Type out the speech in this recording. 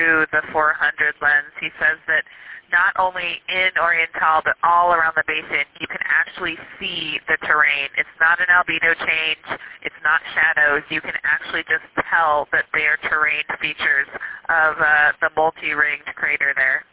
through the 400 lens. He says that not only in Oriental, but all around the basin, you can actually see the terrain. It's not an albedo change. It's not shadows. You can actually just tell that they are terrain features of the multi-ringed crater there.